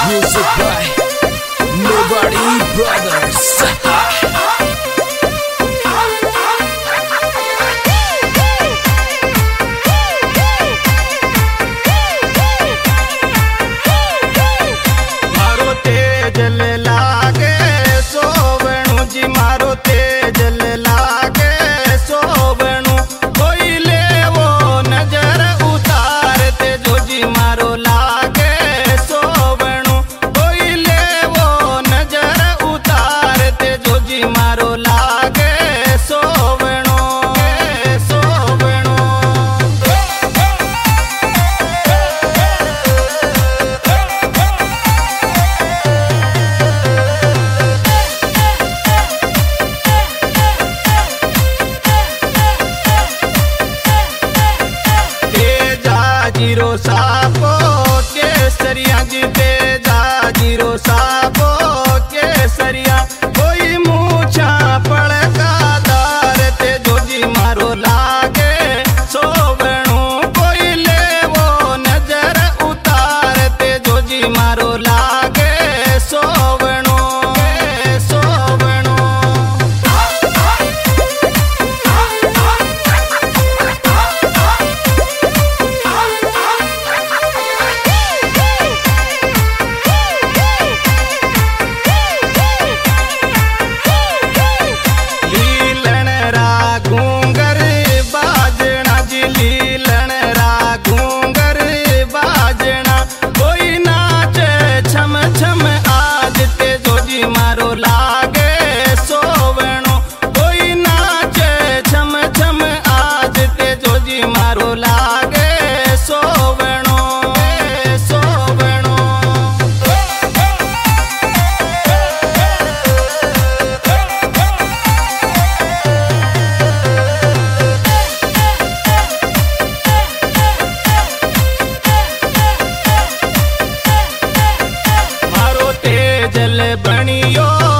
Music by Nobody Brothers. मारो तेजल लागे सोवणु जी, मारो तेजल लागे सोवणु। कोई ले वो नजर उतारते जो जी मारो लागे सोवणु। कोई ले वो नजर उतारते जो जी मारो लागे सोवणु सोवणु। जीरो सापो केसरिया जी, तेजा जीरो सापो केसरिया। कोई मूछा पड़का दार ते जो जी मारो लागे सोवणु। कोई ले वो नजर उतार ते जो जी मारो लागे सोवणु सोवणु। मारो लागे सोवणु। कोई नाचे छम छम आज ते जो जी मारो लागे सोवणु सोवणु। मारो तेजल बणियो